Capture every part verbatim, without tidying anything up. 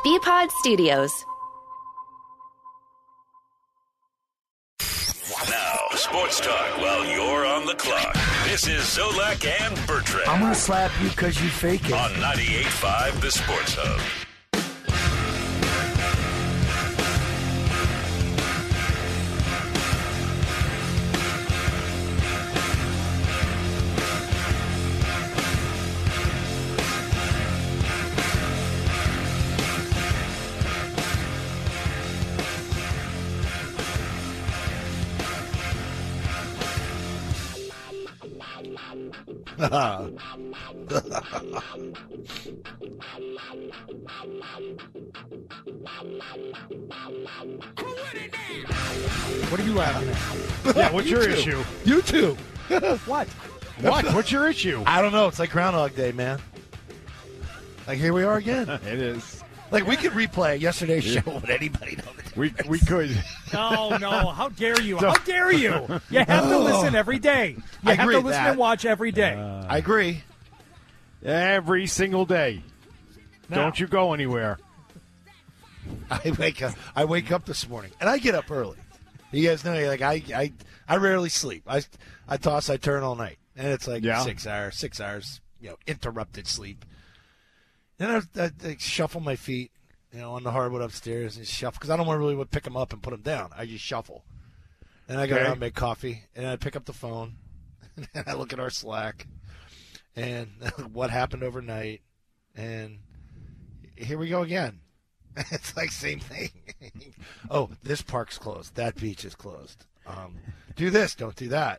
B-Pod Studios. Now, sports talk while you're on the clock. This is Zolak and Bertrand. I'm going to slap you because you fake it. On ninety-eight point five The Sports Hub. What are you laughing at? Yeah, what's your YouTube. issue? YouTube. What? What? What's your issue? I don't know. It's like Groundhog Day, man. Like, here we are again. It is. Like, we could replay yesterday's show. Would anybody know the We difference? we could. No, no. How dare you? How dare you? You have to listen every day. You I have agree to with listen that. and watch every day. I agree. Every single day. Now. Don't you go anywhere. I wake up. I wake up this morning, and I get up early. You guys know, like I, I, I rarely sleep. I, I toss, I turn all night, and it's like Yeah. six hours, six hours, you know, interrupted sleep. Then I, I, I shuffle my feet, you know, on the hardwood upstairs and shuffle because I don't want to really want to pick them up and put them down. I just shuffle. And I go Okay. out and make coffee, and I pick up the phone, and I look at our Slack, and what happened overnight, and here we go again. It's like same thing. Oh, this park's closed. That beach is closed. Um, do this, don't do that.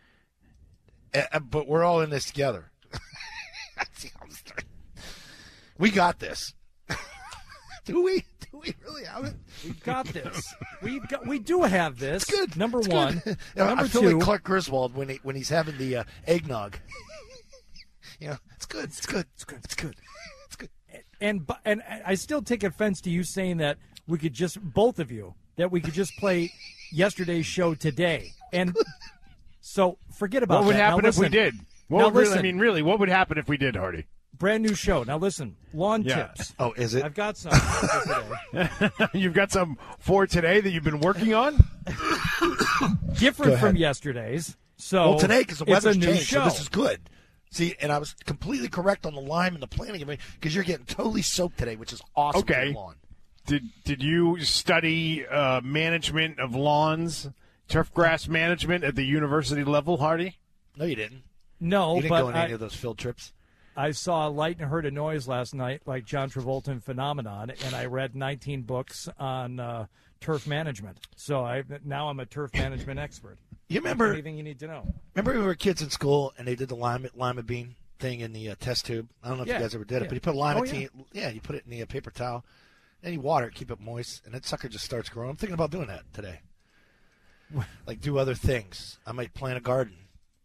Uh, but we're all in this together. See how I'm starting. We got this. Do we? Do we really have it? We've got this. We've got. We do have this. It's good. Number It's one. good. You know, Number I feel two. like Clark Griswold when he when he's having the uh, eggnog. You know, it's good. It's good. It's good. It's good. It's good. And bu- and I still take offense to you saying that we could just both of you that we could just play yesterday's show today. And so forget about What would that. Now happen if we listen. did? What Now would really, I listen. mean, really, what would happen if we did, Hardy? Brand new show. Now listen, lawn Yeah. tips. Oh, is it? I've got some for today. You've got some for today that you've been working on? Different Go from ahead. yesterday's. So Well, today, because the it's weather's a new changed, show. so this is good. See, and I was completely correct on the lime and the planting of it because you're getting totally soaked today, which is awesome for Okay. your lawn. Did did you study uh, management of lawns, turf grass management at the university level, Hardy? No, you didn't. No, You didn't but go on I, any of those field trips. I saw a light and heard a noise last night, like John Travolta in Phenomenon, and I read nineteen books on uh, turf management. So I now I'm a turf management expert. You remember? Anything you need to know? Remember when we were kids in school and they did the lima, lima bean thing in the uh, test tube? I don't know if Yeah, you guys ever did it, yeah. but you put lima Oh, yeah. tea. Yeah, you put it in the uh, paper towel, and you water it, keep it moist, and that sucker just starts growing. I'm thinking about doing that today. Like do other things. I might plant a garden.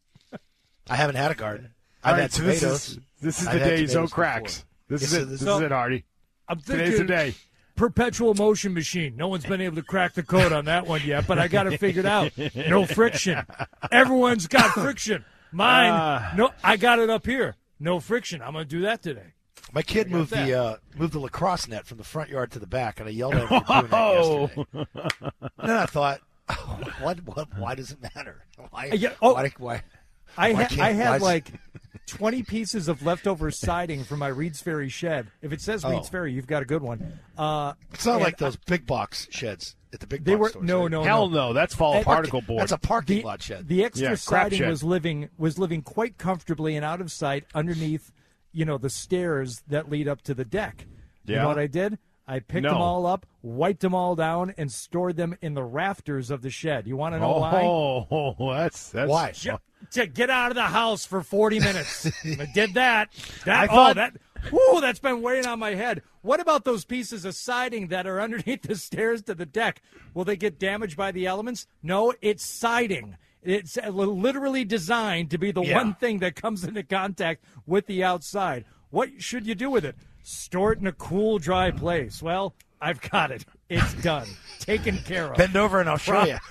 I haven't had a garden. All I've right, had so this tomatoes. is this is I've the had day Zoe tomatoes cracks. before. This is Yes, it. so this- This is it, Hardy. I'm Today's the day. Perpetual motion machine. No one's been able to crack the code on that one yet, but I got it figured out. No friction. Everyone's got friction. Mine, Ah. no, I got it up here. No friction. I'm going to do that today. My kid got moved that. the uh, moved the lacrosse net from the front yard to the back, and I yelled at him for doing that Oh. yesterday. And then I thought, oh, what, what, why does it matter? Why? yeah, oh. why, why I, Why ha- can't- I had why is- like twenty pieces of leftover siding from my Reed's Ferry shed. If it says Reed's Oh. Ferry, you've got a good one. Uh, It's not and like those big box sheds at the big They box were stores, no, right? no, Hell no. no, that's fall And- particle board. That's a parking The, lot shed. the extra Yeah, crap siding shed. was living was living quite comfortably and out of sight underneath, you know, the stairs that lead up to the deck. You Yeah. know what I did? I picked No. them all up, wiped them all down, and stored them in the rafters of the shed. You want to know why? Oh, that's that's Why? Ju- to get out of the house for forty minutes. I did that. That I oh, thought- that whoo, that's been weighing on my head. What about those pieces of siding that are underneath the stairs to the deck? Will they get damaged by the elements? No, it's siding. It's literally designed to be the Yeah. one thing that comes into contact with the outside. What should you do with it? Store it in a cool, dry place. Well, I've got it. It's done. Taken care of. Bend over and I'll show you.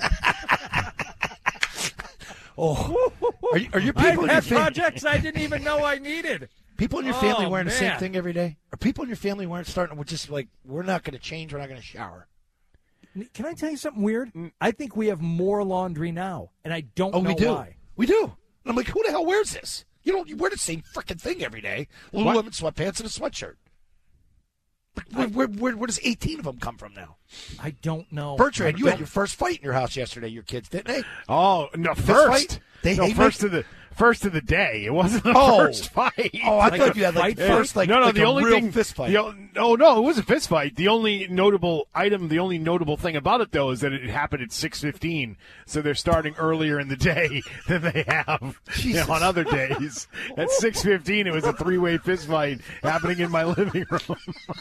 oh, are, you, are your people I've in your had family? projects I didn't even know I needed. People in your family Oh, wearing the same man. thing every day? Are people in your family wearing starting with just like, we're not going to change, we're not going to shower? Can I tell you something weird? I think we have more laundry now, and I don't Oh, know we do. why. We do. And I'm like, who the hell wears this? You don't you wear the same freaking thing every day. Lululemon sweatpants and a sweatshirt. Where, where, where, where does eighteen of them come from now? I don't know. Bertrand, I you had don't- your first fight in your house yesterday, your kids, didn't they? Oh no! Fist First, fight? They- no, they first make- of the first of the day. It wasn't the Oh. first fight. Oh, I Like thought a you had like fight first, like, no, no. like the a only real thing, fist fight. The, o- oh no, it was a fist fight. The only notable item, the only notable thing about it though, is that it happened at six fifteen. So they're starting earlier in the day than they have you know, Jesus. on other days. At six fifteen, it was a three way fist fight happening in my living room.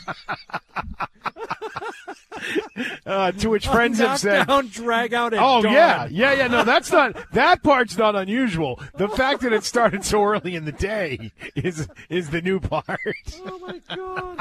uh, to which friends have said, Knockdown, drag out at "Oh dawn. yeah, yeah, yeah." No, that's not. That part's not unusual. The fact that it started so early in the day is is the new part. Oh my god.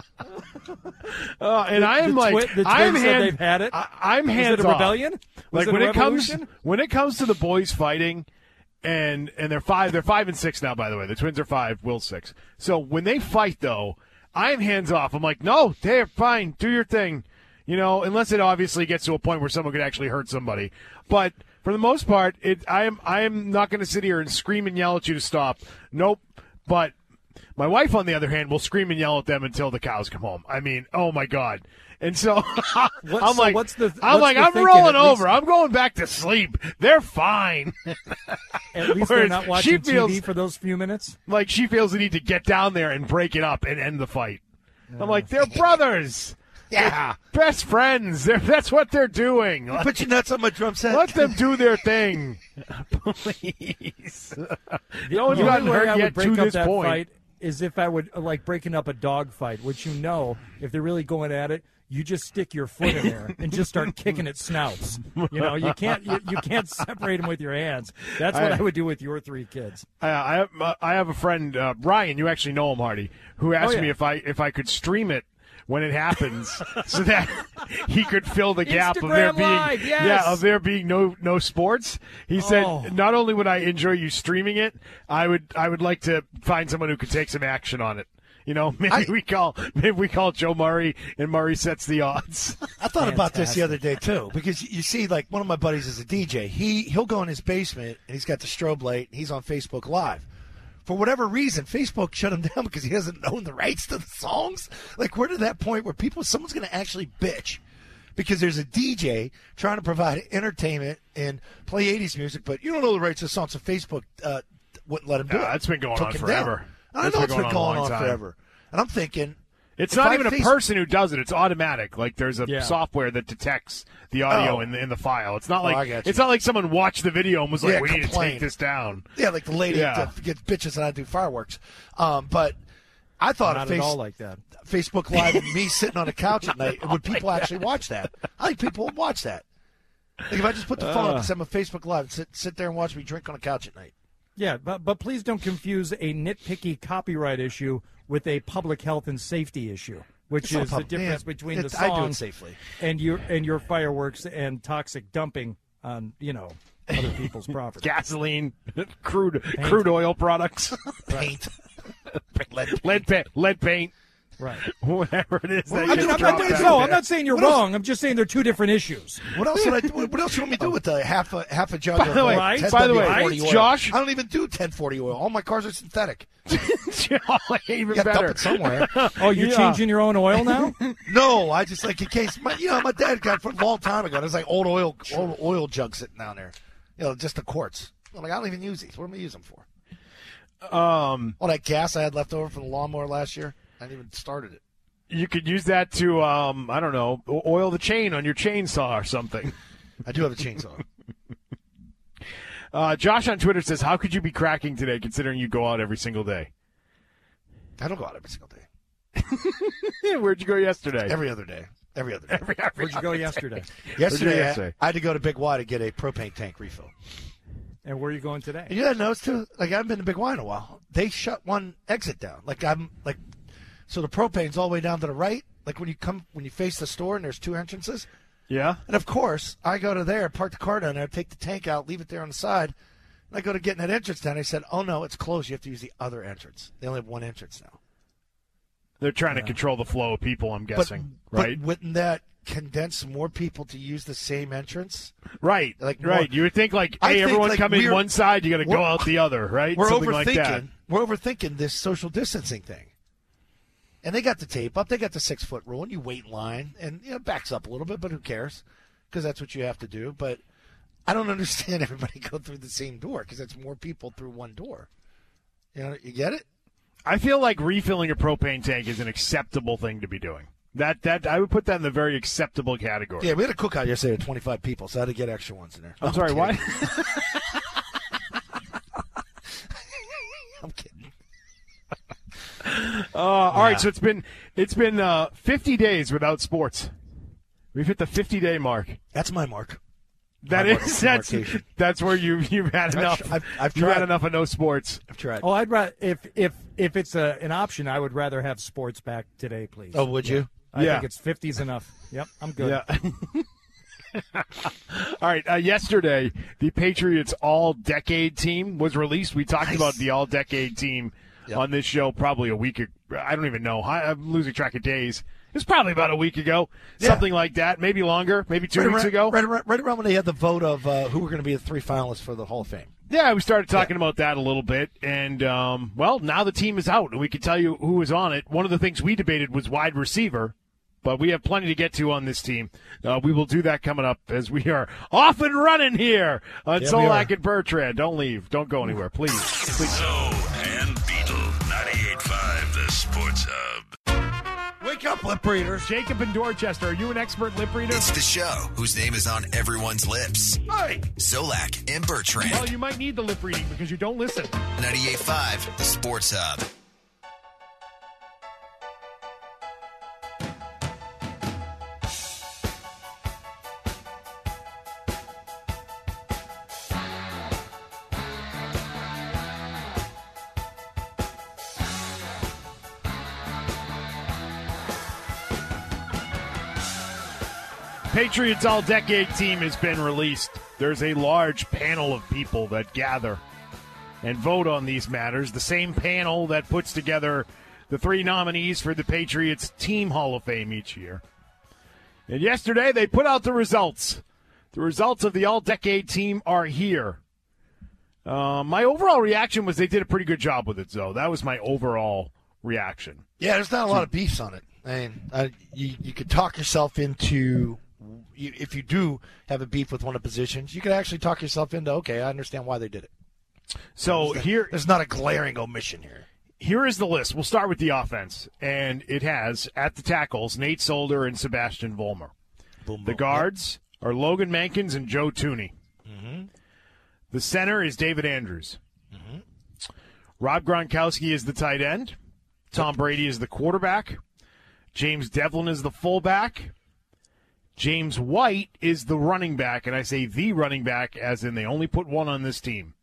Uh, and I am the like, twi- the twins I'm said hand, they've had it? I, I'm Was hands it a off. rebellion? Was Like it when a it comes revolution? when it comes to the boys fighting, and and they're five, they're five and six now. By the way, the twins are five, Will's six. So when they fight, though, I'm hands off. I'm like, no, they're fine. Do your thing. You know, unless it obviously gets to a point where someone could actually hurt somebody. But for the most part, it I am I am not going to sit here and scream and yell at you to stop. Nope. But my wife, on the other hand, will scream and yell at them until the cows come home. I mean, oh my God. And so What- I'm so like, what's the- I'm what's like, the I'm thinking, rolling at least- over. I'm going back to sleep. They're fine. At least they're Whereas not she watching feels- T V for those few minutes. Like she feels the need to get down there and break it up and end the fight. I'm like, they're brothers. Yeah. Best friends. They're, that's what they're doing. Let, Put your nuts on my drum set. let them do their thing. Please. No one's The gotten only way hurt I yet would break to up this that point. fight is if I would uh, like breaking up a dog fight, which you know, if they're really going at it, you just stick your foot in there and just start kicking at snouts. You know, you can't you, you can't separate them with your hands. That's what I, I- would do with your three kids. I, I have uh, I have a friend, uh, Ryan. You actually know him, Hardy, who asked Oh, yeah. me if I if I could stream it when it happens, so that he could fill the gap of there Instagram being Live, yes. yeah of there being no no sports. He said Oh. not only would I enjoy you streaming it, I would I would like to find someone who could take some action on it. You know, maybe I- we call maybe we call Joe Murray, and Murray sets the odds. I thought about this the Fantastic. other day too, because you see, like one of my buddies is a D J. He he'll go in his basement and he's got the strobe light. And he's on Facebook Live. For whatever reason, Facebook shut him down because he doesn't own the rights to the songs. Like we're to that point where people, someone's going to actually bitch because there's a D J trying to provide entertainment and play eighties music, but you don't know the rights to the songs, so Facebook uh, wouldn't let him do Yeah, it. that's been going Took on him forever. down. I That's know been it's going been on a going long on time. forever, and I'm thinking. It's If not I even a face- person who does it. It's automatic. Like there's a Yeah. software that detects the audio Oh. in the in the file. It's not Oh, I like got you. it's not like someone watched the video and was like, Yeah, "We need to complain. take this down." Yeah, like the lady Yeah. that gets bitches and I do fireworks. Um, but I thought Not of at face, all like that. Facebook Live and me sitting on a couch at night. Would people actually watch that? I think people would watch that. Like if I just put the phone up and send them a Facebook Live and sit, sit there and watch me drink on a couch at night. Yeah, but but please don't confuse a nitpicky copyright issue with a public health and safety issue, which It's not is the public- difference yeah, between the it's- I do it song safely. and your and your fireworks and toxic dumping on you know other people's property. Gasoline, crude crude oil products, Paint. Lead- lead paint, lead paint, Right. whatever it is. that I I gets mean, I'm dropped not, out no, there. I'm not saying you're What else- wrong. I'm just saying they're two different issues. What else would I do? What else you want me to do with the half a half a jug By of the way- uh, Right? ten by the way, W forty oil? Josh- I don't even do ten forty oil. All my cars are synthetic. Oh, even You got to dump better. it somewhere. Oh, you're Yeah. changing your own oil now? No, I just like in case my you know my dad got from a long time ago. There's like old oil old oil jug sitting down there. You know, just the quarts. I'm like I don't even use these. What am I using for? Um, All that gas I had left over from the lawnmower last year. I didn't even started it. you could use that to, um, I don't know, o- oil the chain on your chainsaw or something. I do have a chainsaw. Uh, Josh on Twitter says, "How could you be cracking today, considering you go out every single day?" I don't go out every single day. Where'd you go yesterday? Every other day. Every other day. Every- every Where'd you go other day. yesterday? Yesterday, yesterday? I, I had to go to Big Y to get a propane tank refill. And where are you going today? And you had noticed too, like I haven't been to Big Y in a while. They shut one exit down. Like I'm like, so the propane's all the way down to the right. Like when you come, when you face the store and there's two entrances. Yeah. And of course, I go to there, park the car down there, take the tank out, leave it there on the side. I go to getting that entrance down. They said, oh, no, it's closed. You have to use the other entrance. They only have one entrance now. They're trying Yeah. to control the flow of people, I'm guessing, but, right? But wouldn't that condense more people to use the same entrance? Right, Like more- right. You would think, like, I hey, think, everyone like, come in we're- one side, you got to go we're- out the other, right? We're Something overthinking. like that. We're overthinking this social distancing thing. And they got the tape up. They got the six-foot rule, and you wait in line. And, you know, it backs up a little bit, but who cares? Because that's what you have to do. But I don't understand everybody go through the same door because it's more people through one door. You know, you get it? I feel like refilling a propane tank is an acceptable thing to be doing. That that I would put that in the very acceptable category. Yeah, we had a cookout yesterday with twenty-five people, so I had to get extra ones in there. I'm No, sorry, kidding. what? I'm kidding. Uh, all right, so it's been it's been uh, fifty days without sports. We've hit the fifty day mark. That's my mark. That My mark is of that's demarcation. that's where you you've had I've enough. tr- I've- I've you've had tried. enough of no sports. I've tried. Oh, I'd rather if if if it's a, an option, I would rather have sports back today, please. Oh, would you? I Yeah. think it's fifty's enough. Yep, I'm good. Yeah. All right. Uh, yesterday, the Patriots All-Decade Team was released. We talked Nice. about the All-Decade Team Yep. on this show probably a week. ag- I don't even know. I, I'm losing track of days. It was probably about a week ago, Yeah. something like that. Maybe longer. Maybe two right weeks around, ago. Right, around, right around when they had the vote of uh, who were going to be the three finalists for the Hall of Fame. Yeah, we started talking about that a little bit, and um, well, now the team is out, and we can tell you who was on it. One of the things we debated was wide receiver, but we have plenty to get to on this team. Uh, we will do that coming up as we are off and running here on Yeah, we Solak are. and Bertrand. Don't leave. Don't go anywhere, please. Please. So and Beetle, ninety-eight point five, the Sports Hub. Wake up, lip readers. Jacob in Dorchester, are you an expert lip reader? It's the show whose name is on everyone's lips. Hey. Solak and Bertrand. Well, you might need the lip reading because you don't listen. ninety-eight point five, the Sports Hub. Patriots All-Decade Team has been released. There's a large panel of people that gather and vote on these matters. The same panel that puts together the three nominees for the Patriots Team Hall of Fame each year. And yesterday they put out the results. The results of the All-Decade Team are here. Uh, my overall reaction was they did a pretty good job with it, though. That was my overall reaction. Yeah, there's not a lot of beefs on it. I mean, uh, you you could talk yourself into, you, if you do have a beef with one of the positions, you could actually talk yourself into, okay, I understand why they did it. So here, There's not a glaring omission here. Here is the list. We'll start with the offense, and it has at the tackles Nate Solder and Sebastian Vollmer. Boom, The boom. guards are Logan Mankins and Joe Tooney. Mm-hmm. The center is David Andrews. Rob Gronkowski is the tight end. Tom Brady is the quarterback. James Devlin is the fullback. James White is the running back, and I say the running back as in they only put one on this team.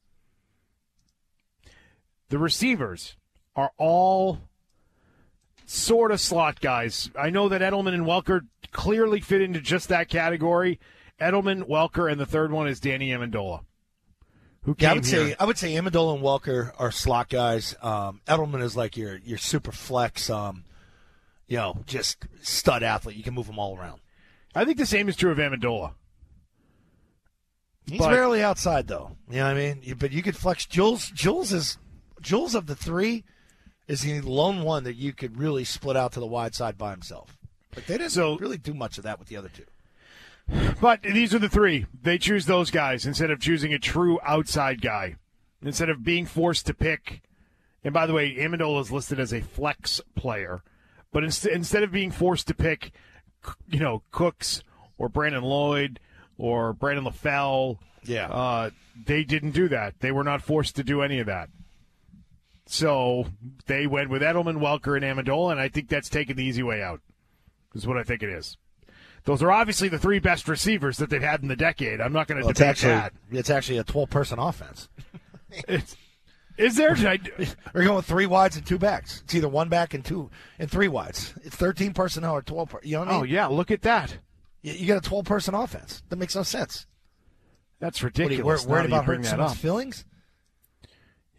The receivers are all sort of slot guys. I know that Edelman and Welker clearly fit into just that category. Edelman, Welker, and the third one is Danny Amendola, who came Yeah, I would here. say I would say Amendola and Welker are slot guys. Um, Edelman is like your your super flex, um, you know, just stud athlete. You can move them all around. I think the same is true of Amendola. He's But- rarely outside though. You know what I mean? You- But you could flex. Jules Jules is Jules of the three is the lone one that you could really split out to the wide side by himself. But they didn't So- really do much of that with the other two. But these are the three. They choose those guys instead of choosing a true outside guy. Instead of being forced to pick. And by the way, Amendola is listed as a flex player. But inst- instead of being forced to pick, you know, Cooks or Brandon Lloyd or Brandon LaFell, Yeah. uh, they didn't do that. They were not forced to do any of that. So they went with Edelman, Welker, and Amendola, and I think that's taking the easy way out, is what I think it is. Those are obviously the three best receivers that they've had in the decade. I'm not going to Well, it's debate actually that. it's actually a twelve person offense. It's, is there? Did I, We're going with three wides and two backs. It's either one back and two and three wides. It's thirteen personnel or twelve. Per, you know what I oh, mean? yeah, look at that. You, you got a twelve person offense. That makes no sense. That's What are ridiculous. you wor- now worried that you about bring hurting that someone's up. feelings?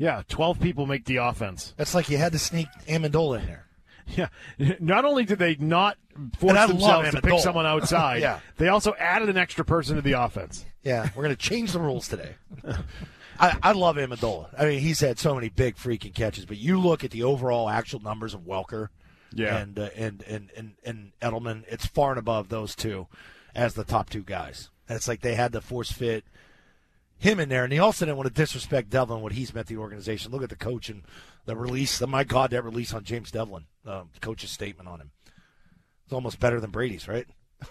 Yeah, twelve people make the offense. That's like you had to sneak Amendola in there. Yeah. Not only did they not force And I love themselves to pick Amendola. someone outside, Yeah. they also added an extra person to the offense. Yeah, we're going to change the rules today. I, I love Amendola. I mean, he's had so many big freaking catches, but you look at the overall actual numbers of Welker Yeah. and, uh, and, and, and, and Edelman, it's far and above those two as the top two guys. And it's like they had to force fit him in there, and he also didn't want to disrespect Devlin, what he's meant to the organization. Look at the coach and the release. The, my God, that release on James Devlin, um, the coach's statement on him. It's almost better than Brady's, right?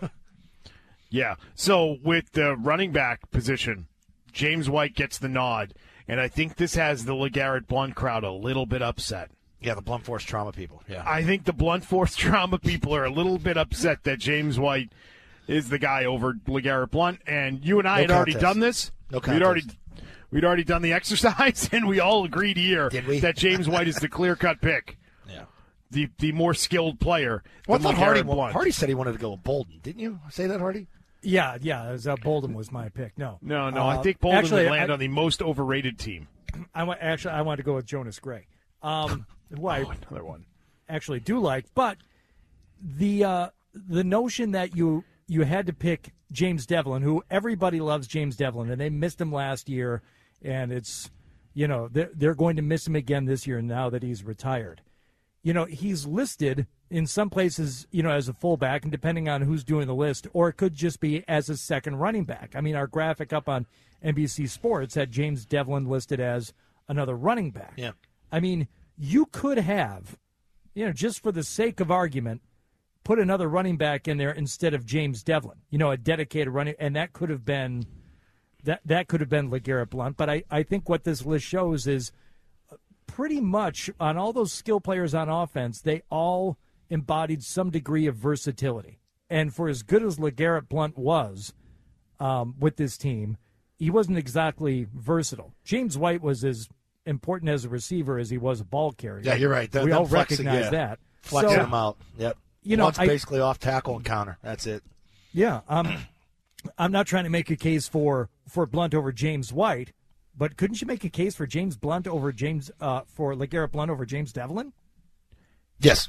Yeah. So with the running back position, James White gets the nod, and I think this has the LeGarrette Blount crowd a little bit upset. Yeah, the blunt force trauma people. Yeah, I think the blunt force trauma people are a little bit upset that James White is the guy over LeGarrette Blount, and you and I No had already contest. done this. No We'd contest. already we'd already done the exercise, and we all agreed here Did we? that James White is the clear-cut pick, yeah. the the more skilled player. Well, I than thought Hardy, LeGarrette Blount. Hardy said he wanted to go with Bolden. Didn't you say that, Hardy? Yeah, yeah. It was, uh, Bolden was my pick. No, No, no, Uh, I think Bolden actually, would land I, on the most overrated team. I wa- actually I wanted to go with Jonas Gray, um, who I Oh, another one. actually do like. But the uh, the notion that you you had to pick James Devlin, who everybody loves James Devlin, and they missed him last year, and it's, you know, they're, they're going to miss him again this year now that he's retired. You know, he's listed in some places, you know, as a fullback, and depending on who's doing the list, or it could just be as a second running back. I mean, our graphic up on N B C Sports had James Devlin listed as another running back. Yeah. I mean, you could have, you know, just for the sake of argument, put another running back in there instead of James Devlin, you know, a dedicated running, and that could have been that that could have been LeGarrette Blount. But I, I think what this list shows is pretty much on all those skill players on offense, they all embodied some degree of versatility. And for as good as LeGarrette Blount was um, with this team, he wasn't exactly versatile. James White was as important as a receiver as he was a ball carrier. Yeah, you're right. That- we them all flexing, recognize yeah. that. Flexing So- him out. Yep. You know, Blunt's I- basically off tackle and counter. That's it. Yeah, um, I'm not trying to make a case for, for Blount over James White, but couldn't you make a case for James Blount over James uh, for LeGarrette Blount over James Devlin? Yes.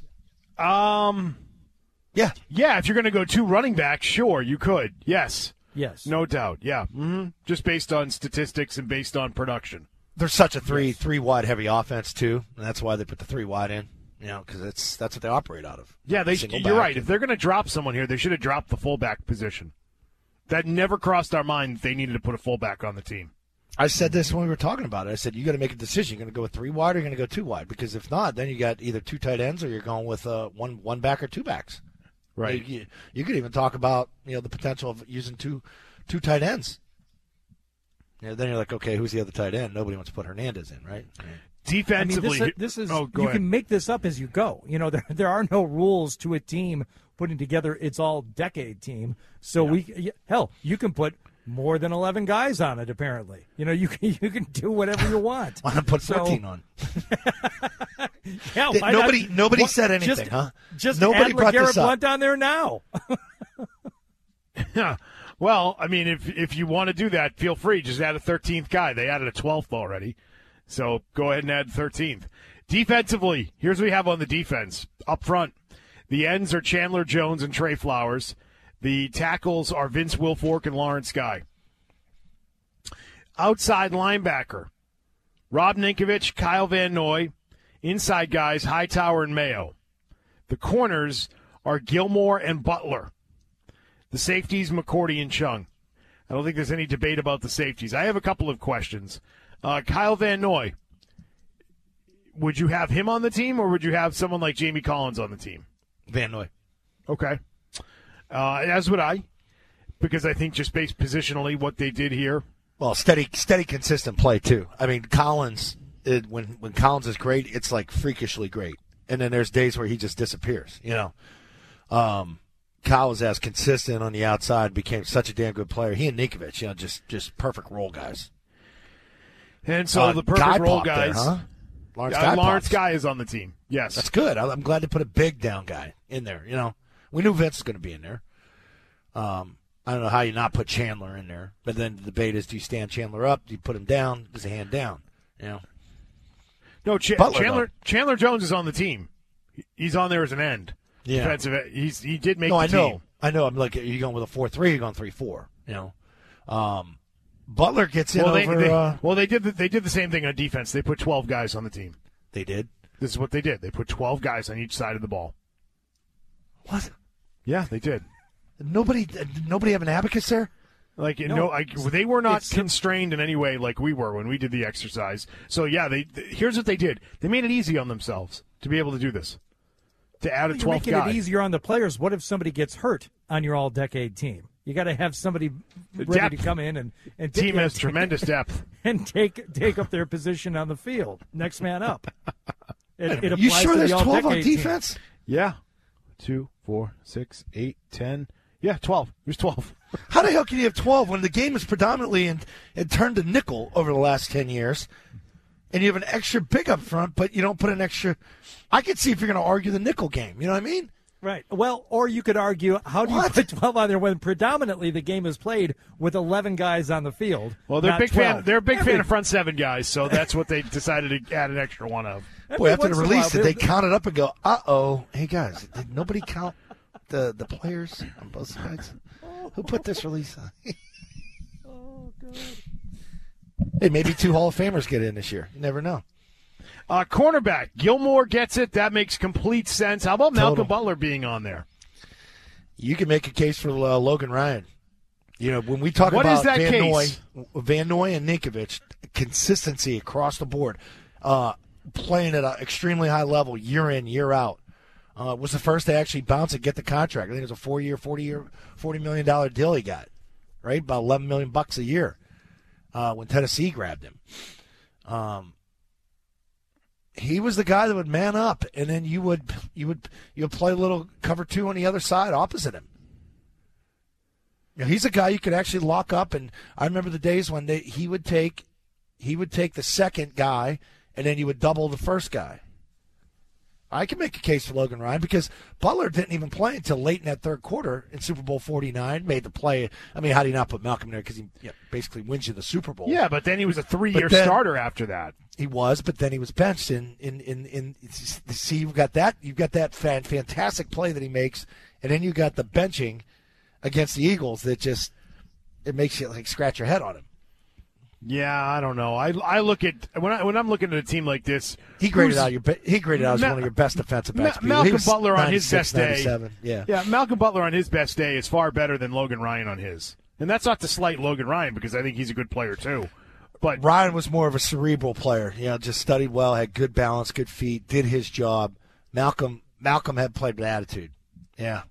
Um, Yeah. yeah, if you're going to go two running backs, sure, you could. Yes. Yes. No doubt. Yeah. hmm Just based on statistics and based on production. There's such a three three wide heavy offense too, and that's why they put the three wide in. You know, because it's that's what they operate out of. Yeah, they. Single You're back. right. If they're going to drop someone here, they should have dropped the fullback position. That never crossed our mind that they needed to put a fullback on the team. I said this when we were talking about it. I said you got to make a decision. You're going to go with three wide or you're going to go two wide, because if not, then you got either two tight ends or you're going with uh, one one back or two backs. Right. You, you, you could even talk about you know the potential of using two two tight ends. You know, then you're like, okay, who's the other tight end? Nobody wants to put Hernandez in, right? I mean, Defensively, this, this is oh, go you ahead. can make this up as you go. You know, there there are no rules to a team putting together its all decade team. So we hell, you can put more than eleven guys on it. Apparently, you know, you can you can do whatever you want. Why not put So- fourteen on? Yeah, Did- why nobody- not- nobody what- said anything, just, huh? Just Nobody add brought this LeGarrette up. Blount on there now. Yeah. Well, I mean, if if you want to do that, feel free. Just add a thirteenth guy. They added a twelfth already. So go ahead and add thirteenth. Defensively, here's what we have on the defense. Up front, the ends are Chandler Jones and Trey Flowers. The tackles are Vince Wilfork and Lawrence Guy. Outside linebacker, Rob Ninkovich, Kyle Van Noy. Inside guys, Hightower and Mayo. The corners are Gilmore and Butler. The safeties, McCourty and Chung. I don't think there's any debate about the safeties. I have a couple of questions. Uh, Kyle Van Noy, would you have him on the team, or would you have someone like Jamie Collins on the team? Van Noy. Okay. Uh, as would I, because I think just based positionally what they did here. Well, steady, steady, consistent play too. I mean, Collins. It, when when Collins is great, it's like freakishly great, and then there's days where he just disappears. You know, um, Kyle was as consistent on the outside, became such a damn good player. He and Ninkovich, you know, just just perfect role guys. And so Uh, the perfect Guy role popped there, guys. huh? Lawrence Uh, Guy Lawrence pops. Guy is on the team. Yes. That's good. I- I'm glad to put a big down guy in there. You know, we knew Vince was going to be in there. Um, I don't know how you not put Chandler in there, but then the debate is: do you stand Chandler up? Do you put him down? Does he hand down? You know. No, Ch- Butler, Chandler though. Chandler Jones is on the team. He's on there as an end. Yeah. Defensive. He's he did make No, the I know. team. I know. I'm like, are you going with a four three? You're going three four. You know, um, Butler gets in Well, they, over. they, uh, well, they did the, they did the same thing on defense. They put twelve guys on the team. they did. This is what they did. They put twelve guys on each side of the ball. What? Yeah, they did. Nobody. Nobody have an abacus there. Like No, no, I, they were not it's- constrained in any way like we were when we did the exercise. So yeah, they th- here's what they did. They made it easy on themselves to be able to do this. To add a You're twelfth making guy. it easier on the players. What if somebody gets hurt on your all-decade team? You got to have somebody ready Depth. to come in and and Team yeah, has tremendous depth. and take take up their position on the field. Next man up. It, it You applies sure to there's the twelve on all-decade team. defense? Yeah, two, four, six, eight, ten. Yeah, twelve. There's twelve. How the hell can you have twelve when the game is predominantly and it turned to nickel over the last ten years, and you have an extra big up front, but you don't put an extra? I could see if you're going to argue the nickel game. You know what I mean? Right. Well, or you could argue, how do you What? put twelve on there when predominantly the game is played with eleven guys on the field? Well, they're a not big twelve. fan. They're a big Every- fan of front seven guys, so that's what they decided to add an extra one of. Boy, every after the once in a release, while, did they they'll- count it up and go, "Uh oh, hey guys, did nobody count the the players on both sides? Who put this release on?" Oh, God. Hey, maybe two Hall of Famers get in this year. You never know. Uh, cornerback Gilmore gets it. That makes complete sense. How about Malcolm Total. Butler being on there? You can make a case for uh, Logan Ryan. You know, when we talk What about is that Van case? Noy, Van Noy and Ninkovich, consistency across the board, uh, playing at an extremely high level year in, year out. Uh, was the first to actually bounce and get the contract. I think it was a four-year, forty-year, forty million dollar deal he got, right? About eleven million bucks a year uh, when Tennessee grabbed him. Um, he was the guy that would man up, and then you would you would you would play a little cover two on the other side opposite him. You know, he's a guy you could actually lock up, and I remember the days when they, he would take he would take the second guy, and then you would double the first guy. I can make a case for Logan Ryan because Butler didn't even play until late in that third quarter in Super Bowl forty-nine. Made the play. I mean, how do you not put Malcolm there? Because he yeah, basically wins you the Super Bowl. Yeah, but then he was a three-year But then- starter after that. He was, but then he was benched. In in in, in see, you've got that. You've got that fan, fantastic play that he makes, and then you got the benching against the Eagles that just it makes you like scratch your head on him. Yeah, I don't know. I, I look at when I when I'm looking at a team like this. He graded who's- out your be- he graded out as Ma- one of your best defensive Ma- backs. He Malcolm was Butler on his ninety-six, best day. ninety-seven. Yeah. Yeah, Malcolm Butler on his best day is far better than Logan Ryan on his. And that's not to slight Logan Ryan because I think he's a good player too. But Ryan was more of a cerebral player. You know, just studied well, had good balance, good feet, did his job. Malcolm Malcolm had played with attitude. Yeah.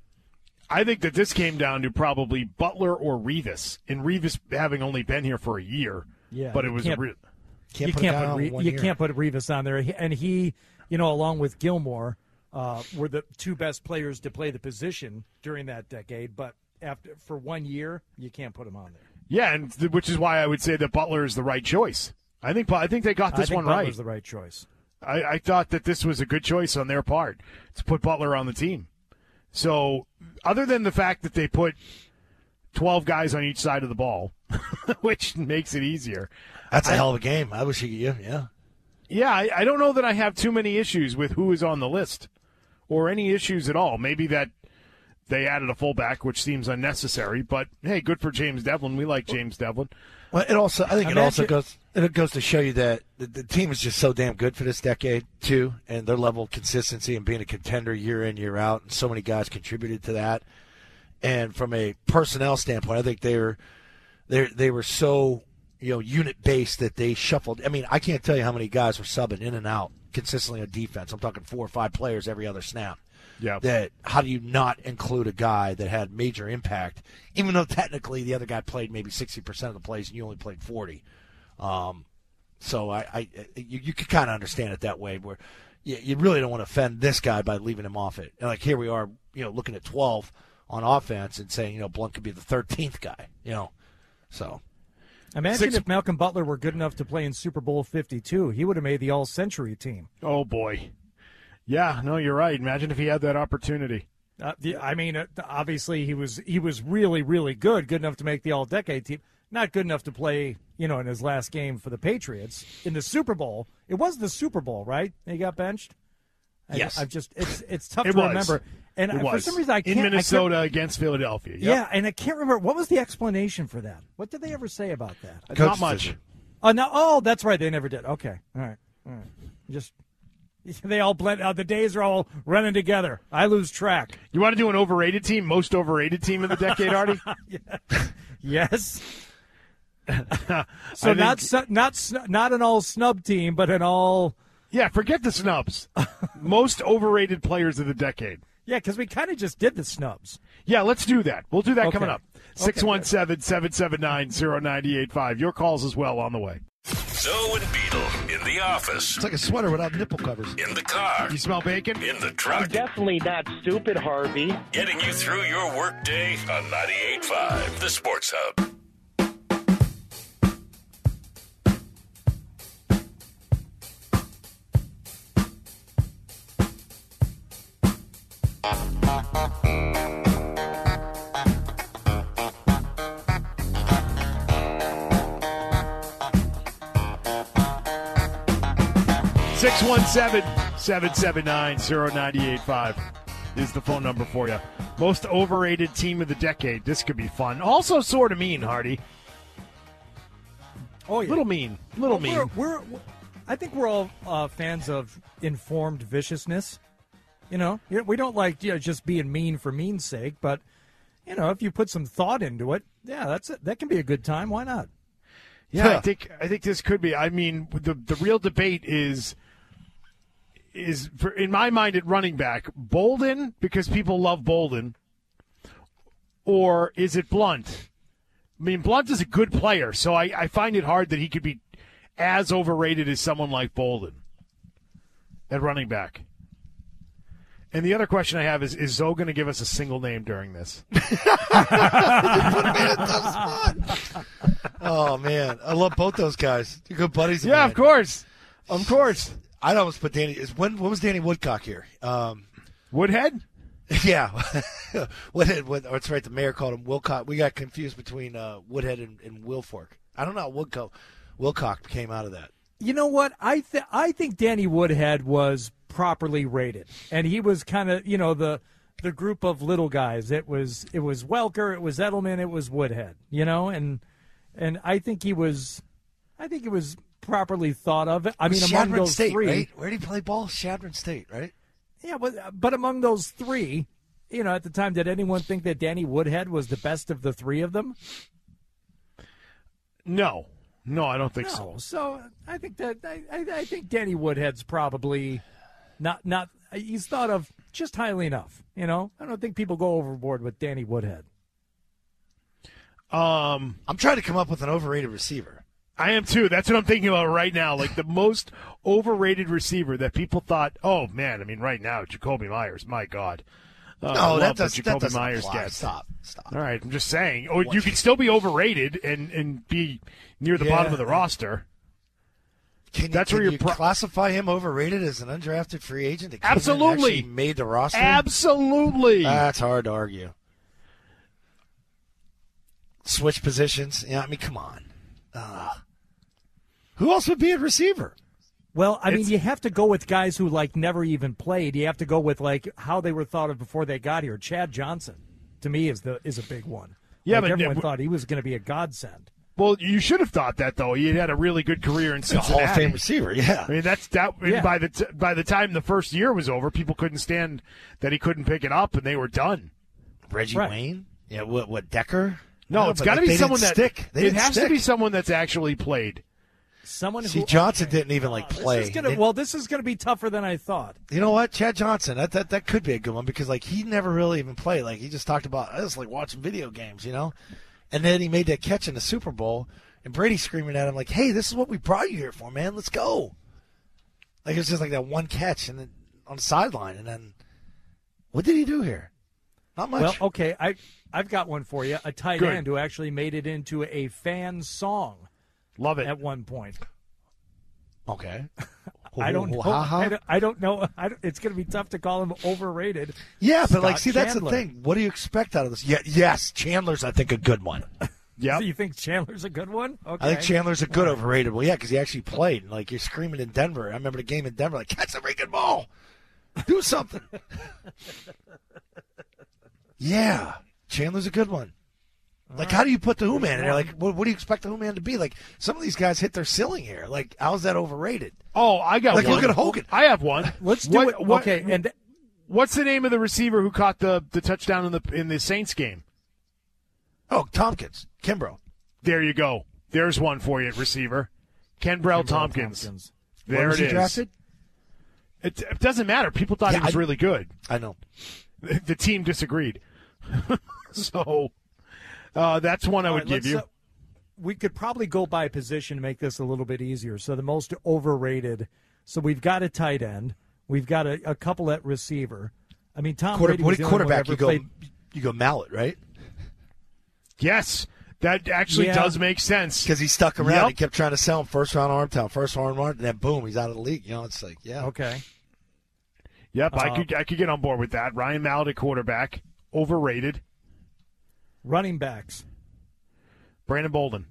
I think that this came down to probably Butler or Revis, and Revis having only been here for a year. Yeah, but it you was a can't- re- Can't you put a can't guy put on Re- one you year. can't put Revis on there, and he, you know, along with Gilmore, uh, were the two best players to play the position during that decade. But after for one year, you can't put him on there. yeah, and th- which is why I would say that Butler is the right choice. I think I think they got I this think one Butler's right. the right choice. I, I thought that this was a good choice on their part to put Butler on the team. So, other than the fact that they put twelve guys on each side of the ball, which makes it easier. That's a I- hell of a game. I wish he could. Yeah. Yeah, I, I don't know that I have too many issues with who is on the list or any issues at all. Maybe that they added a fullback, which seems unnecessary, but hey, good for James Devlin. We like James Devlin. Well, it also I think it also Imagine- goes it goes to show you that the, the team is just so damn good for this decade too, and their level of consistency and being a contender year in year out, and so many guys contributed to that. And from a personnel standpoint, I think they were they they were so you know unit based that they shuffled. I mean, I can't tell you how many guys were subbing in and out consistently on defense. I'm talking four or five players every other snap. Yeah. That how do you not include a guy that had major impact, even though technically the other guy played maybe sixty percent of the plays and you only played forty. Um, so I, I you, you could kind of understand it that way, where you, you really don't want to offend this guy by leaving him off it. And like here we are, you know, looking at twelve on offense and saying, you know, Blunt could be the thirteenth guy, you know. So Imagine Six- if Malcolm Butler were good enough to play in Super Bowl fifty-two. He would have made the All-Century team. Oh, boy. Yeah, no, you're right. Imagine if he had that opportunity. Uh, the, I mean, uh, obviously he was he was really really good, good enough to make the All-Decade team. not good enough to play, you know, in his last game for the Patriots in the Super Bowl. It was the Super Bowl, right? He got benched. Yes. I, I've just it's it's tough It to was. remember. And It I, was. for some reason, I can't. in I Minnesota can't- against Philadelphia. Yep. Yeah, and I can't remember what was the explanation for that. What did they ever say about that? Not Coach much. decision. Oh no! Oh, that's right. They never did. Okay, all right, all right. Just they all blend. Uh, the days are all running together. I lose track. You want to do an overrated team? Most overrated team of the decade, Artie? Yes. I So think- not su- not snu- not an all snub team, but an all Yeah, forget the snubs. Most overrated players of the decade. yeah. Because we kind of just did the snubs. Yeah, let's do that. We'll do that Okay. coming up. six one seven, seven seven nine, zero nine eight five. Your calls as well on the way. Zoe and Beetle in the office, It's like a sweater without nipple covers. in the car, You smell bacon? in the truck, Definitely not stupid, Harvey. getting you through your workday on ninety-eight point five, the Sports Hub. six one seven, seven seven nine, zero nine eight five is the phone number for you. Most overrated team of the decade. This could be fun. Also sort of mean, Hardy. Oh yeah. Little mean. Little Well, mean. We're, we're, I think we're all uh, fans of informed viciousness. You know, we don't like you know, just being mean for mean's sake, but you know, if you put some thought into it, yeah, that's it. That can be a good time. Why not? Yeah, I think I think this could be. I mean, the the real debate is is for, in my mind at running back, Bolden because people love Bolden, or is it Blunt? I mean, Blunt is a good player, so I, I find it hard that he could be as overrated as someone like Bolden at running back. And the other question I have is, is Zoe going to give us a single name during this? Oh man, I love both those guys. They're good buddies. Yeah, mine. of course. Of course. I'd almost put Danny. Is when when was Danny Woodcock here? Um, Woodhead? yeah, Woodhead. Wood, or it's right. The mayor called him Wilcock. We got confused between uh, Woodhead and, and Wilfork. I don't know how Woodcock Wilcock came out of that. You know what? I th- I think Danny Woodhead was properly rated, and he was kind of you know the the group of little guys. It was it was Welker, it was Edelman, it was Woodhead. You know, and and I think he was, I think it was properly thought of. I mean, among Shadron those State, three, right? Where did he play ball? Shadron State, right? yeah, but but among those three, you know, at the time, did anyone think that Danny Woodhead was the best of the three of them? No. No, I don't think so. No. So I think that I, I, I think Danny Woodhead's probably not not he's thought of just highly enough. You know, I don't think people go overboard with Danny Woodhead. Um, I'm trying to come up with an overrated receiver. I am too. That's what I'm thinking about right now. Like the most overrated receiver that people thought, oh man, I mean, right now, Jacoby Myers. My God. Uh, I No, love that, what does, that Jacoby doesn't Myers apply. gets. Stop, stop. All right, I'm just saying. Oh, you can still be overrated and, and be near the Yeah. bottom of the roster. Can you, That's can where you're you pro- classify him overrated as an undrafted free agent? that came in and Absolutely. actually made the roster. Absolutely. That's hard to argue. Switch positions. Yeah, I mean, come on. Uh, who else would be a receiver? Well, I mean, It's- you have to go with guys who like never even played. You have to go with like how they were thought of before they got here. Chad Johnson, to me, is the is a big one. Yeah, Like, but everyone ne- thought he was going to be a godsend. Well, you should have thought that though. He had had a really good career in A Cincinnati. Hall of Fame receiver, yeah. I mean, that's that. Yeah. By the t- by the time the first year was over, people couldn't stand that he couldn't pick it up, and they were done. Reggie Right. Wayne? Yeah, what, what Decker? No, No, it's but, got to like, be they someone didn't that stick. They it didn't has stick. to be someone that's actually played. Someone See, who Johnson okay. didn't even, like, This play. is gonna, It- well, this is going to be tougher than I thought. You know what? Chad Johnson, that, that that could be a good one because, like, he never really even played. Like, he just talked about, I just like watching video games, you know? And then he made that catch in the Super Bowl, and Brady screaming at him, like, hey, this is what we brought you here for, man. Let's go. Like, it was just like that one catch and then on the sideline. And then, what did he do here? Not much. Well, okay, I I've got one for you. A tight Good. end who actually made it into a fan song Love it. at one point. okay. I don't know. Ha, ha. I don't, I don't know. I don't, it's going to be tough to call him overrated. Yeah, but, like, Scott see, that's Chandler. the thing. What do you expect out of this? Yeah, yes, Chandler's, I think, a good one. Yep. So you think Chandler's a good one? Okay. I think Chandler's a good overrated. Well, yeah, because he actually played. Like, you're screaming in Denver. I remember the game in Denver, like, catch the freaking ball. Do something. Yeah. Chandler's a good one. Like, how do you put the Who Man in there? Like, what, what do you expect the Who Man to be? Like, some of these guys hit their ceiling here. Like, how's that overrated? Oh, I got Like, one. look at Hogan. I have one. Let's do What- it. what- Okay, and th- What's the name of the receiver who caught the, the touchdown in the in the Saints game? Oh, Tompkins. Kimbrough. There you go. There's one for you at receiver. Kenbrell Tompkins. Tompkins. There Where was it he is. drafted? It, it doesn't matter. People thought Yeah, he was I- really good. I know. The, the team disagreed. so uh, that's one I All would right, give let's, you. uh, we could probably go by position to make this a little bit easier. So the most overrated. So we've got a tight end. We've got a, a couple at receiver. I mean, Tom Quarter, Brady what was do the you only one quarterback? who You ever go, played. you go Mallet, right? Yes, that actually Yeah. does make sense. Because he stuck around. Yep. He kept trying to sell him first round arm town, first round arm, and then boom, he's out of the league. You know, it's like, yeah. Okay. Yep, I Uh, could I could get on board with that. Ryan Mallett at quarterback, overrated. Running backs. Brandon Bolden.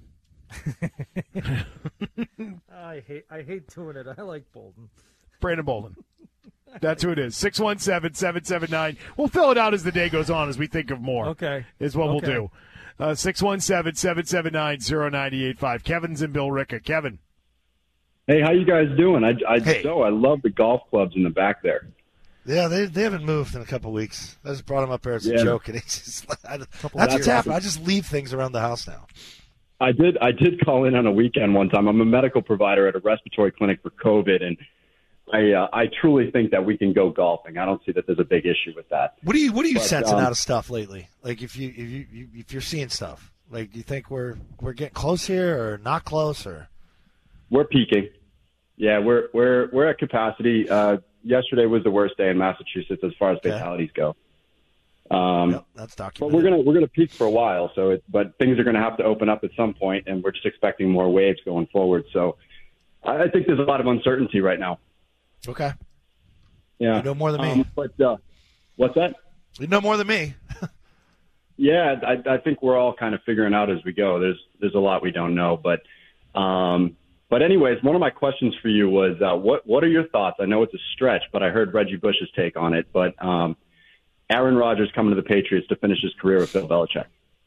I hate I hate doing it. I like Bolden. Brandon Bolden. That's who it is. six one seven, seven seven nine. We'll fill it out as the day goes on as we think of more. Okay. Is what Okay. we'll do. Uh, six one seven, seven seven nine, zero nine eight five. Kevin's in Bill Ricka. Kevin. Hey, how you guys doing? I, I Hey. so I love the golf clubs in the back there. Yeah, they they haven't moved in a couple weeks. I just brought him up there as a Yeah. joke, and he's just I, that's years. what's happened. I just leave things around the house now. I did I did call in on a weekend one time. I'm a medical provider at a respiratory clinic for COVID, and I uh, I truly think that we can go golfing. I don't see that there's a big issue with that. What are you What are you But, sensing um, out of stuff lately? Like if you if you you- if you're seeing stuff, like do you think we're we're getting close here or not close or? We're peaking. Yeah, we're we're we're at capacity. Uh, yesterday was the worst day in Massachusetts as far as Okay. fatalities go. Um, Yep, that's But documented. we're gonna we're gonna peak for a while. So, it, but things are gonna have to open up at some point, and we're just expecting more waves going forward. So, I I think there's a lot of uncertainty right now. Okay, Yeah, you know more than me. Um, but uh, what's that? You know more than me. Yeah, I, I think we're all kind of figuring out as we go. There's there's a lot we don't know, but um, but anyways, one of my questions for you was uh, what what are your thoughts? I know it's a stretch, but I heard Reggie Bush's take on it. But um, Aaron Rodgers coming to the Patriots to finish his career with Bill Belichick.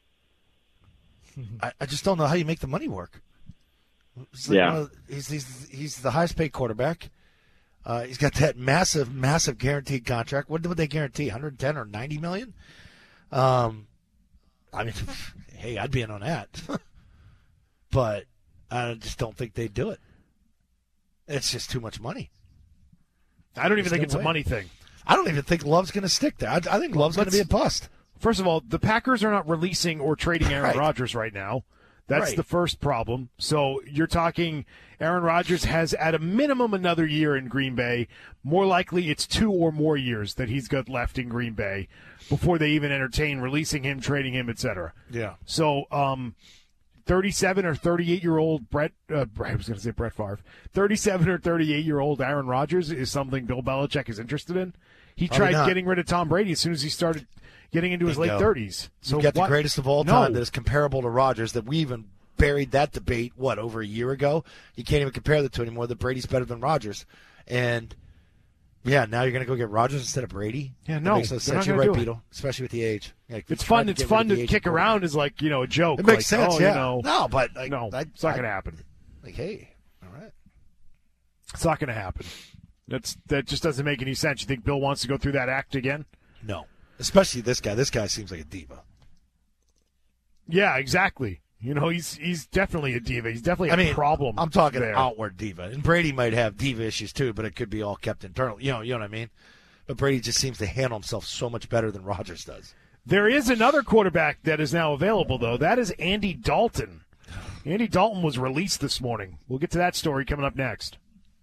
I, I just don't know how you make the money work. It's like Yeah. one of the- he's, he's he's the highest paid quarterback. Uh, he's got that massive, massive guaranteed contract. What would they guarantee? one hundred ten or ninety million? Um, I mean, hey, I'd be in on that. But I just don't think they'd do it. It's just too much money. I don't even There's think no it's a way. money thing. I don't even think Love's going to stick there. I, I think Love's going to be a let's- bust. First of all, the Packers are not releasing or trading Aaron Right. Rodgers right now. That's Right. the first problem. So you're talking Aaron Rodgers has at a minimum another year in Green Bay. More likely it's two or more years that he's got left in Green Bay before they even entertain releasing him, trading him, et cetera. Yeah. So um, thirty-seven or thirty-eight-year-old Brett, uh, I was going to say Brett Favre, thirty-seven or thirty-eight-year-old Aaron Rodgers is something Bill Belichick is interested in. He Probably tried not. getting rid of Tom Brady as soon as he started getting into his late Bingo. thirties. So You've got what- the greatest of all No. time that is comparable to Rodgers that we even buried that debate, what, over a year ago? You can't even compare the two anymore. That Brady's better than Rodgers. And, yeah, now you're going to go get Rodgers instead of Brady? Yeah, That no, makes no they're not sense. You're gonna right, do it. Beetle, especially with the age. Yeah, It's fun. It's fun to kick around as like you know a joke. It makes like, sense, oh, yeah. You know, No, but, like, no, I- it's not I- going to happen. Like, hey, all right. It's not going to happen. That's that just doesn't make any sense. You think Bill wants to go through that act again? No. Especially this guy. This guy seems like a diva. Yeah, exactly. You know, he's he's definitely a diva. He's definitely a I mean, problem. I'm talking there. outward diva. And Brady might have diva issues too, but it could be all kept internal. You know, you know what I mean? But Brady just seems to handle himself so much better than Rodgers does. There is another quarterback that is now available, though. That is Andy Dalton. Andy Dalton was released this morning. We'll get to that story coming up next.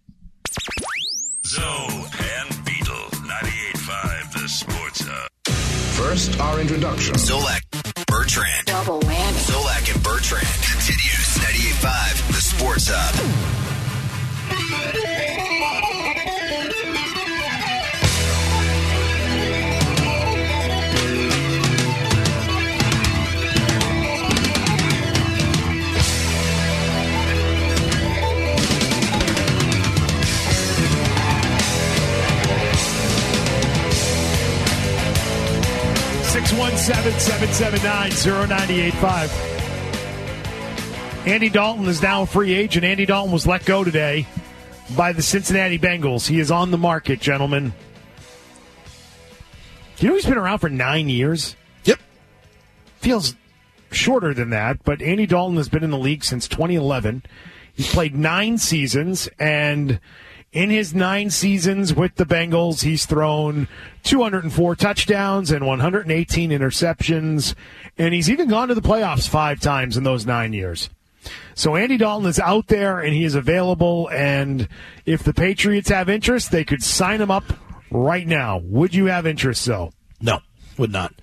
Zoe and Beetle, ninety-eight point five, the Sports Hub. First, our introduction. Zolak, Bertrand. Double whammy. Zolak and Bertrand continues. ninety-eight point five, the Sports Hub. six one seven, seven seven nine, zero nine eight five. Andy Dalton is now a free agent. Andy Dalton was let go today by the Cincinnati Bengals. He is on the market, gentlemen. You know he's been around for nine years? Yep. Feels shorter than that, but Andy Dalton has been in the league since twenty eleven. He's played nine seasons, and in his nine seasons with the Bengals, he's thrown two hundred four touchdowns and one hundred eighteen interceptions, and he's even gone to the playoffs five times in those nine years. So Andy Dalton is out there, and he is available, and if the Patriots have interest, they could sign him up right now. Would you have interest, though? No, would not.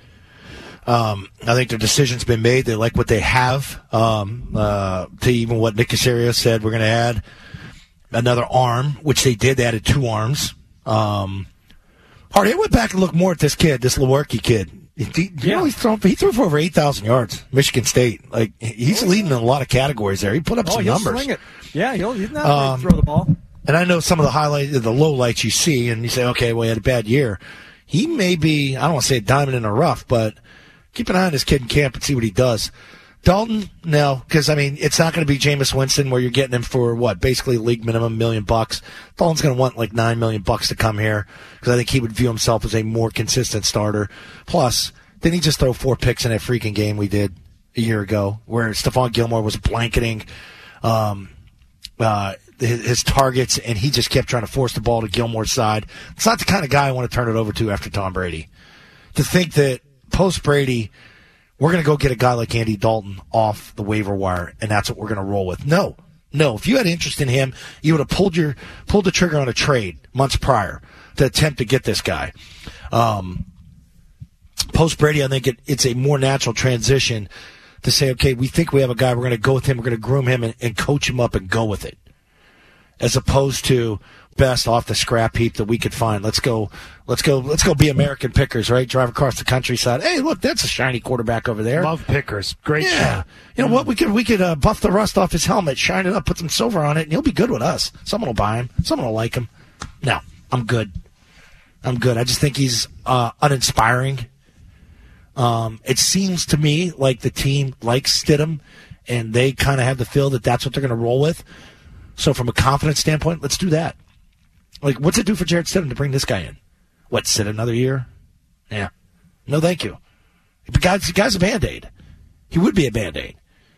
Um, I think their decision's been made. They like what they have. Um, uh, to even what Nick Caserio said, we're going to add another arm, which they did. They added two arms. Um, Hardy, I went back and looked more at this kid, this Lewerke kid. He, you yeah. know, he's thrown, he threw for over eight thousand yards, Michigan State. Like, he's leading in a lot of categories there. He put up oh, some he'll numbers. Swing it. Yeah, he'll, he's not um, afraid to throw the ball. And I know some of the highlights, the low lights you see, and you say, okay, well, he had a bad year. He may be, I don't want to say a diamond in the rough, but keep an eye on this kid in camp and see what he does. Dalton, no, because, I mean, it's not going to be Jameis Winston where you're getting him for, what, basically league minimum million bucks. Dalton's going to want like nine million bucks to come here because I think he would view himself as a more consistent starter. Plus, didn't he just throw four picks in that freaking game we did a year ago where Stephon Gilmore was blanketing um, uh, his, his targets, and he just kept trying to force the ball to Gilmore's side? It's not the kind of guy I want to turn it over to after Tom Brady. To think that post-Brady, we're going to go get a guy like Andy Dalton off the waiver wire, and that's what we're going to roll with. No. No. If you had interest in him, you would have pulled your pulled the trigger on a trade months prior to attempt to get this guy. Um, post-Brady, I think it, it's a more natural transition to say, okay, we think we have a guy, we're going to go with him, we're going to groom him and, and coach him up and go with it. As opposed to best off the scrap heap that we could find. Let's go, let's go, let's go be American pickers, right? Drive across the countryside. Hey, look, that's a shiny quarterback over there. Love pickers. Great yeah. show. You know what? We could we could uh, buff the rust off his helmet, shine it up, put some silver on it, and he'll be good with us. Someone will buy him. Someone will like him. No, I'm good. I'm good. I just think he's uh, uninspiring. Um, it seems to me like the team likes Stidham, and they kind of have the feel that that's what they're going to roll with. So from a confidence standpoint, let's do that. Like, what's it do for Jarrett Stidham to bring this guy in? What, sit another year? Yeah. No, thank you. The guy's, the guy's a Band-Aid. He would be a Band-Aid.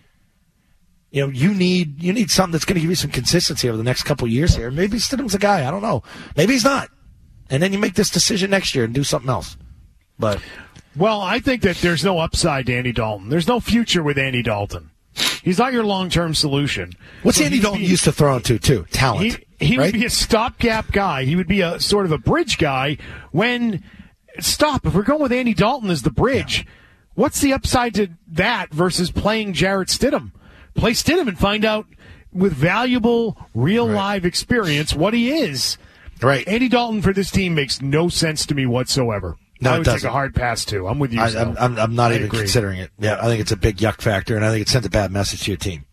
You know, you need you need something that's going to give you some consistency over the next couple of years here. Maybe Stidham's a guy. I don't know. Maybe he's not. And then you make this decision next year and do something else. But well, I think that there's no upside to Andy Dalton. There's no future with Andy Dalton. He's not your long-term solution. What's so Andy Dalton be, used to throwing to, too? Talent. He, he right? would be a stopgap guy. He would be a sort of a bridge guy when, stop, if we're going with Andy Dalton as the bridge, yeah. What's the upside to that versus playing Jarrett Stidham? Play Stidham and find out with valuable, real-live right. experience what he is. Right. Andy Dalton for this team makes no sense to me whatsoever. No, I it would doesn't. take a hard pass, too. I'm with you, I, I'm, I'm, I'm not I even agree. considering it. Yeah, I think it's a big yuck factor, and I think it sends a bad message to your team.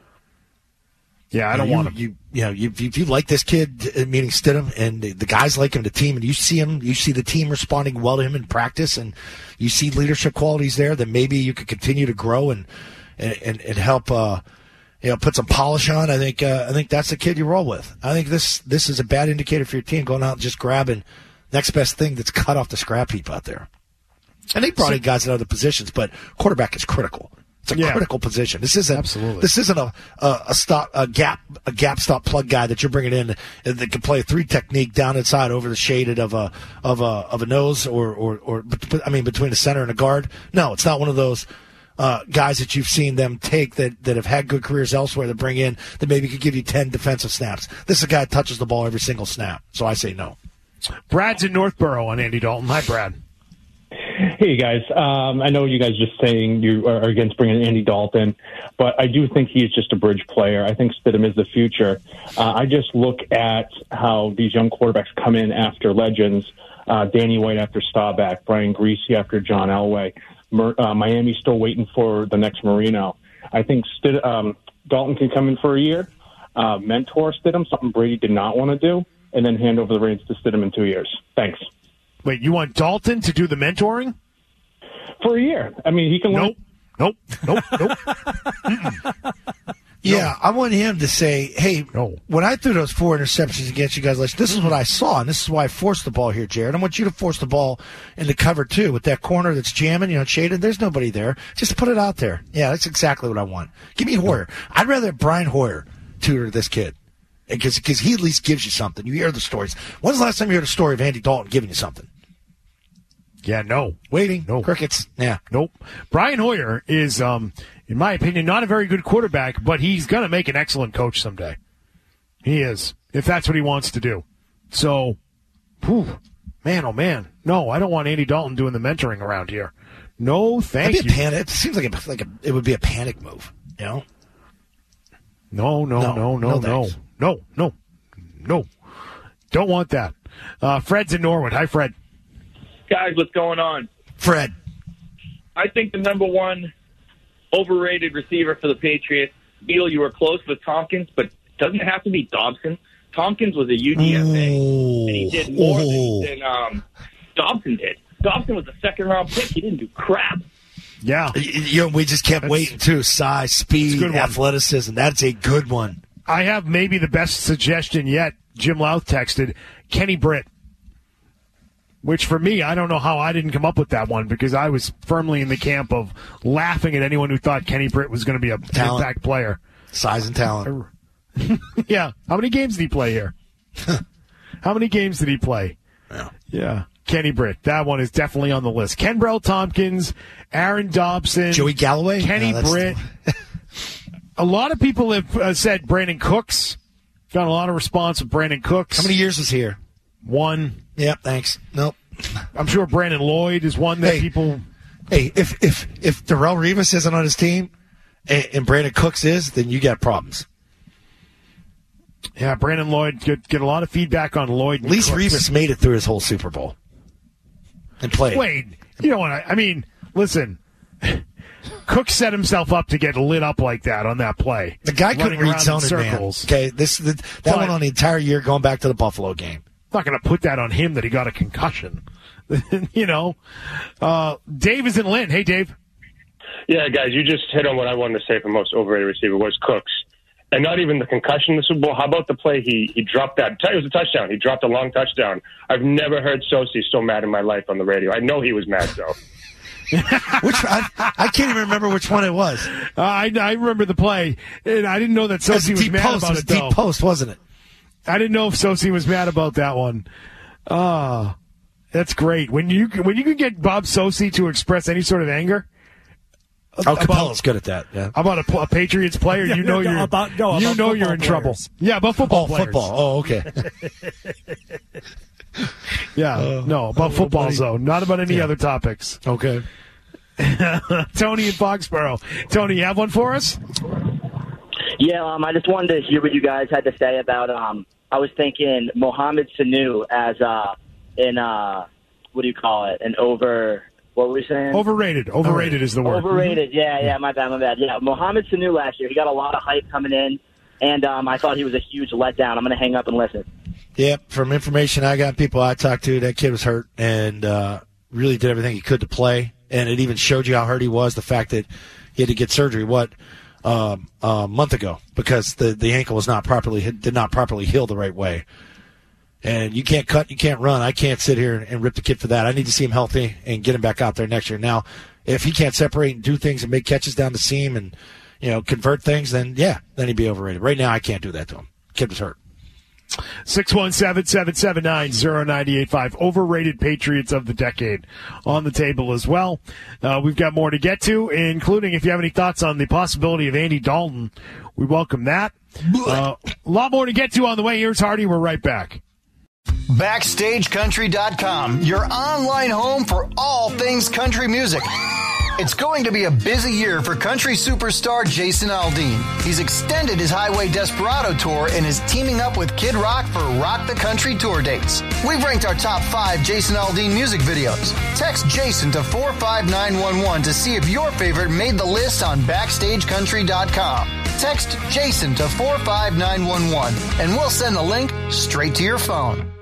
Yeah, I don't you, want him. You, you know, you, if you like this kid, meaning Stidham, and the, the guys like him, the team, and you see him, you see the team responding well to him in practice, and you see leadership qualities there, then maybe you could continue to grow and and, and help, uh, you know, put some polish on. I think uh, I think that's the kid you roll with. I think this this is a bad indicator for your team going out and just grabbing next best thing that's cut off the scrap heap out there. And they brought in guys in other positions, but quarterback is critical. It's a yeah. critical position. This isn't Absolutely. This isn't a, a a stop a gap a gap stop plug guy that you're bringing in that can play a three technique down inside over the shaded of a of a of a nose or or, or I mean between a center and a guard. No, it's not one of those uh, guys that you've seen them take that, that have had good careers elsewhere that bring in that maybe could give you ten defensive snaps. This is a guy that touches the ball every single snap. So I say no. Brad's in Northborough on Andy Dalton. Hi, Brad. Hey, guys. Um, I know you guys just saying you are against bringing Andy Dalton, but I do think he's just a bridge player. I think Stidham is the future. Uh, I just look at how these young quarterbacks come in after legends, uh, Danny White after Staubach, Brian Griese after John Elway. Mer- uh, Miami's still waiting for the next Marino. I think Stid- um, Dalton can come in for a year, uh, mentor Stidham, something Brady did not want to do, and then hand over the reins to Stidham in two years. Thanks. Wait, you want Dalton to do the mentoring? for a year. I mean, he can Nope. Nope. Nope. Nope. Yeah, I want him to say, hey, No. when I threw those four interceptions against you guys, like, this is what I saw, and this is why I forced the ball here, Jared. I want you to force the ball into cover, too, with that corner that's jamming, you know, shaded. There's nobody there. Just put it out there. Yeah, that's exactly what I want. Give me Hoyer. I'd rather have Brian Hoyer tutor this kid because he at least gives you something. You hear the stories. When's the last time you heard a story of Andy Dalton giving you something? Yeah, no. Waiting. No. Crickets. Yeah. Nope. Brian Hoyer is, um, in my opinion, not a very good quarterback, but he's going to make an excellent coach someday. He is, if that's what he wants to do. So, whew, man, oh, man. No, I don't want Andy Dalton doing the mentoring around here. No, thank It'd be you. a panic. It seems like, a, like a, it would be a panic move, you know? No, no, No, no, no, no no, thanks. no, no, no. Don't want that. Uh, Fred's in Norwood. Hi, Fred. Guys, what's going on? Fred. I think the number one overrated receiver for the Patriots, Beal, you were close with Tompkins, but doesn't it have to be Dobson? Tompkins was a U D F A, and he did more Ooh. than, than um, Dobson did. Dobson was a second-round pick. He didn't do crap. Yeah. You know, we just kept That's- waiting, too. Size, speed, good one. athleticism. That's a good one. I have maybe the best suggestion yet. Jim Louth texted Kenny Britt, which for me, I don't know how I didn't come up with that one because I was firmly in the camp of laughing at anyone who thought Kenny Britt was going to be a Talent. impact player. Size and talent. Yeah. How many games did he play here? How many games did he play? Yeah. Yeah. Kenny Britt. That one is definitely on the list. Kenbrell Tompkins, Aaron Dobson, Joey Galloway? Kenny No, that's- Britt. A lot of people have uh, said Brandon Cooks. Got a lot of response with Brandon Cooks. How many years was here? One. Yep, thanks. Nope. I'm sure Brandon Lloyd is one that Hey. people. Hey, if if if Darrell Revis isn't on his team and, and Brandon Cooks is, then you got problems. Yeah, Brandon Lloyd get get a lot of feedback on Lloyd. At least Cooks. Revis made it through his whole Super Bowl and played. Wait, you know what? I, I mean, listen. Cook set himself up to get lit up like that on that play. The guy couldn't running read around in zoning, man. circles. Okay, this the, that But- went on the entire year going back to the Buffalo game. I'm not going to put that on him that he got a concussion. you know, uh, Dave is in Lynn. Hey, Dave. Yeah, guys, you just hit on what I wanted to say for most overrated receiver was Cooks. And not even the concussion in the Super Bowl. How about the play he, he dropped that? It was a touchdown. He dropped a long touchdown. I've never heard Sosi so mad in my life on the radio. I know he was mad, though. Which I, I can't even remember which one it was. Uh, I, I remember the play, and I didn't know that It was Sosi a was deep mad post. It about was it, a deep though. post, wasn't it? I didn't know if Sosi was mad about that one. Ah, that's great. When you when you can get Bob Sosi to express any sort of anger Oh, Capella's good at that. Yeah. about a, a Patriots player, you know no, you're about- no, you about know you're football in trouble. players. Yeah, about football Oh, players. football. Oh, okay. Yeah, no, about football buddy. though, not about any Yeah. other topics. Okay. Tony in Foxborough. Tony, you have one for us? Yeah, um, I just wanted to hear what you guys had to say about. Um, I was thinking Mohamed Sanu as uh, in uh, what do you call it? An over. What were we saying? Overrated. Overrated is the word. Overrated. Yeah, yeah. My bad. My bad. Yeah, Mohamed Sanu last year. He got a lot of hype coming in, and um, I thought he was a huge letdown. I'm going to hang up and listen. Yep. From information I got, people I talked to, that kid was hurt and uh, really did everything he could to play. And it even showed you how hurt he was. The fact that he had to get surgery. What? Um, a month ago because the, the ankle was not properly did not properly heal the right way. And you can't cut, you can't run. I can't sit here and rip the kid for that. I need to see him healthy and get him back out there next year. Now, if he can't separate and do things and make catches down the seam and, you know, convert things, then yeah, then he'd be overrated. Right now, I can't do that to him. Kid was hurt. six one seven, seven seven nine, zero nine eight five. Overrated Patriots of the decade on the table as well. Uh, we've got more to get to, including if you have any thoughts on the possibility of Andy Dalton. We welcome that. Uh, a lot more to get to on the way. Here's Hardy. We're right back. Backstage Country dot com, your online home for all things country music. It's going to be a busy year for country superstar Jason Aldean. He's extended his Highway Desperado tour and is teaming up with Kid Rock for Rock the Country tour dates. We've ranked our top five Jason Aldean music videos. Text Jason to four five nine one one to see if your favorite made the list on Backstage Country dot com. Text Jason to four five nine one one and we'll send the link straight to your phone.